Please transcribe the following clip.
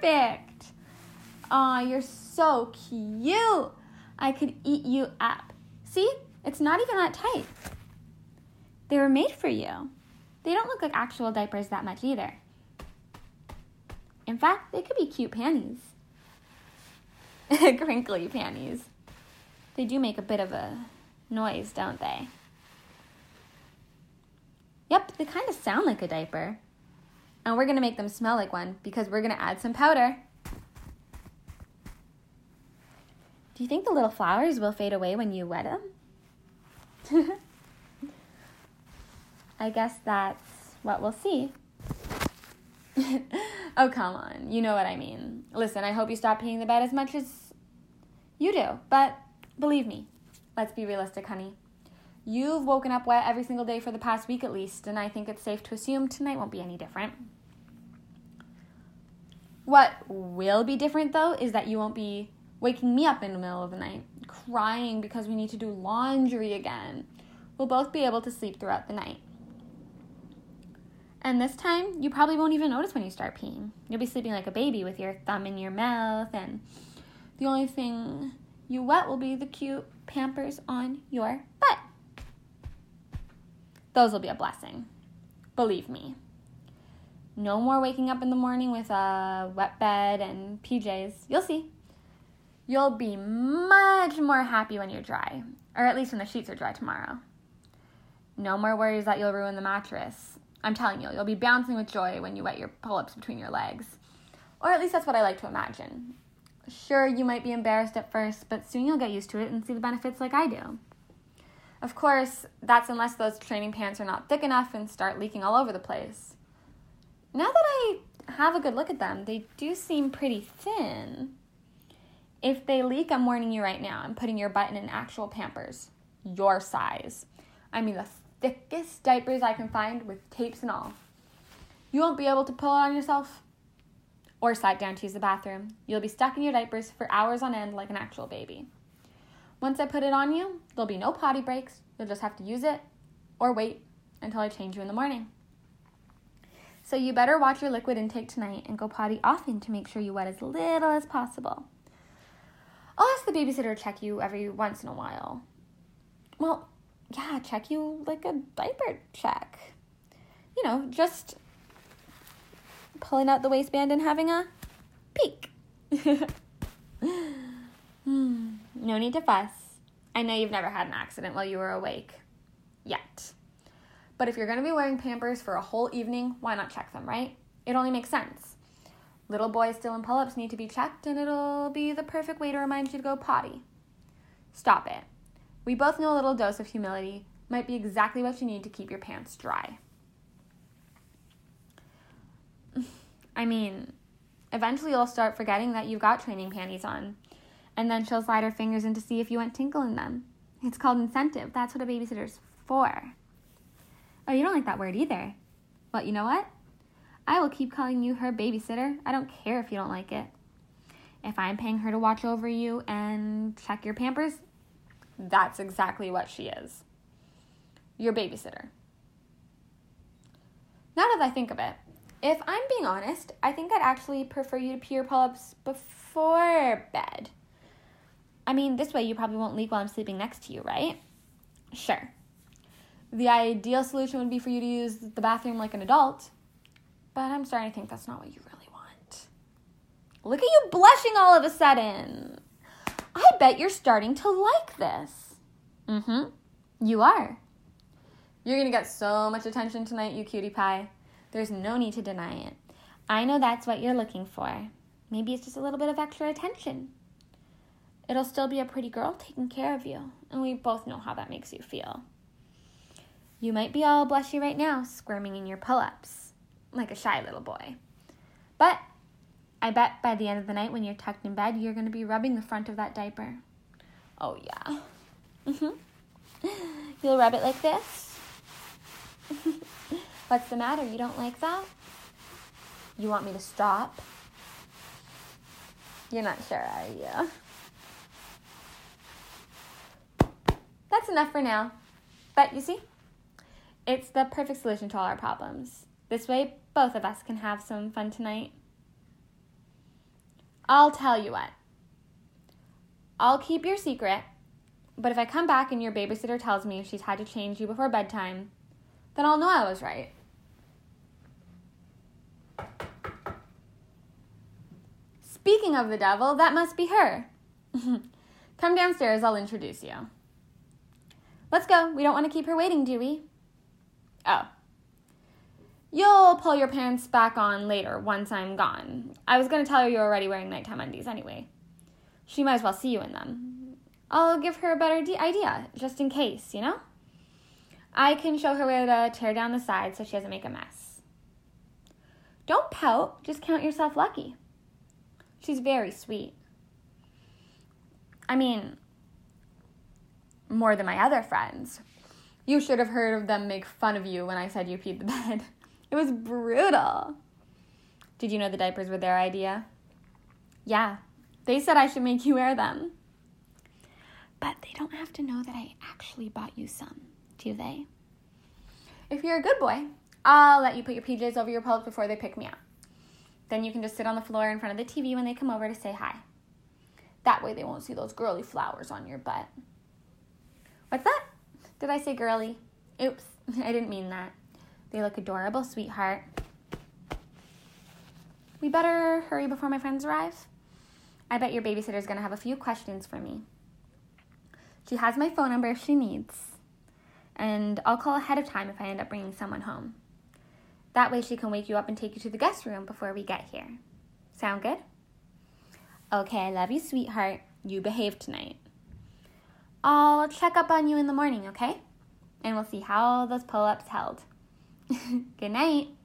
perfect. Aw, you're so cute. I could eat you up. See? It's not even that tight. They were made for you. They don't look like actual diapers that much either. In fact, they could be cute panties. Crinkly panties. They do make a bit of a noise, don't they? Yep, they kind of sound like a diaper. And we're going to make them smell like one because we're going to add some powder. Do you think the little flowers will fade away when you wet them? I guess that's what we'll see. Oh, come on. You know what I mean. Listen, I hope you stop peeing the bed as much as you do. But believe me, let's be realistic, honey. You've woken up wet every single day for the past week at least, and I think it's safe to assume tonight won't be any different. What will be different, though, is that you won't be waking me up in the middle of the night, crying because we need to do laundry again. We'll both be able to sleep throughout the night. And this time, you probably won't even notice when you start peeing. You'll be sleeping like a baby with your thumb in your mouth, and the only thing you wet will be the cute Pampers on your butt. Those will be a blessing. Believe me. No more waking up in the morning with a wet bed and PJs. You'll see. You'll be much more happy when you're dry, or at least when the sheets are dry tomorrow. No more worries that you'll ruin the mattress. I'm telling you, you'll be bouncing with joy when you wet your pull-ups between your legs. Or at least that's what I like to imagine. Sure, you might be embarrassed at first, but soon you'll get used to it and see the benefits like I do. Of course, that's unless those training pants are not thick enough and start leaking all over the place. Now that I have a good look at them, they do seem pretty thin. If they leak, I'm warning you right now. I'm putting your butt in an actual Pampers. Your size. I mean the thickest diapers I can find with tapes and all. You won't be able to pull it on yourself or sit down to use the bathroom. You'll be stuck in your diapers for hours on end like an actual baby. Once I put it on you, there'll be no potty breaks. You'll just have to use it or wait until I change you in the morning. So you better watch your liquid intake tonight and go potty often to make sure you wet as little as possible. I'll ask the babysitter to check you every once in a while. Well, yeah, check you like a diaper check. You know, just pulling out the waistband and having a peek. No need to fuss. I know you've never had an accident while you were awake. Yet. But if you're going to be wearing Pampers for a whole evening, why not check them, right? It only makes sense. Little boys still in pull-ups need to be checked, and it'll be the perfect way to remind you to go potty. Stop it. We both know a little dose of humility might be exactly what you need to keep your pants dry. I mean, eventually you'll start forgetting that you've got training panties on, and then she'll slide her fingers in to see if you went tinkle in them. It's called incentive. That's what a babysitter's for. Oh, you don't like that word either. Well, you know what? I will keep calling you her babysitter. I don't care if you don't like it. If I'm paying her to watch over you and check your Pampers, that's exactly what she is. Your babysitter. Now that I think of it, if I'm being honest, I think I'd actually prefer you to pee your pull-ups before bed. I mean, this way you probably won't leak while I'm sleeping next to you, right? Sure. The ideal solution would be for you to use the bathroom like an adult, but I'm starting to think that's not what you really want. Look at you blushing all of a sudden. I bet you're starting to like this. You are. You're going to get so much attention tonight, you cutie pie. There's no need to deny it. I know that's what you're looking for. Maybe it's just a little bit of extra attention. It'll still be a pretty girl taking care of you, and we both know how that makes you feel. You might be all blushy right now, squirming in your pull-ups, like a shy little boy. But I bet by the end of the night when you're tucked in bed, you're going to be rubbing the front of that diaper. Oh, yeah. You'll rub it like this. What's the matter? You don't like that? You want me to stop? You're not sure, are you? That's enough for now. But you see, it's the perfect solution to all our problems. This way, both of us can have some fun tonight. I'll tell you what. I'll keep your secret, but if I come back and your babysitter tells me she's had to change you before bedtime, then I'll know I was right. Speaking of the devil, that must be her. Come downstairs, I'll introduce you. Let's go. We don't want to keep her waiting, do we? Oh. You'll pull your pants back on later once I'm gone. I was going to tell her you're already wearing nighttime undies anyway. She might as well see you in them. I'll give her a better idea, just in case, you know? I can show her where to tear down the sides so she doesn't make a mess. Don't pout. Just count yourself lucky. She's very sweet. I mean, more than my other friends. You should have heard of them make fun of you when I said you peed the bed. It was brutal. Did you know the diapers were their idea? Yeah, they said I should make you wear them. But they don't have to know that I actually bought you some, do they? If you're a good boy, I'll let you put your PJs over your pillows before they pick me up. Then you can just sit on the floor in front of the TV when they come over to say hi. That way they won't see those girly flowers on your butt. What's that? Did I say girly? Oops, I didn't mean that. They look adorable, sweetheart. We better hurry before my friends arrive. I bet your babysitter's going to have a few questions for me. She has my phone number if she needs. And I'll call ahead of time if I end up bringing someone home. That way she can wake you up and take you to the guest room before we get here. Sound good? Okay, I love you, sweetheart. You behave tonight. I'll check up on you in the morning, okay? And we'll see how those pull-ups held. Good night.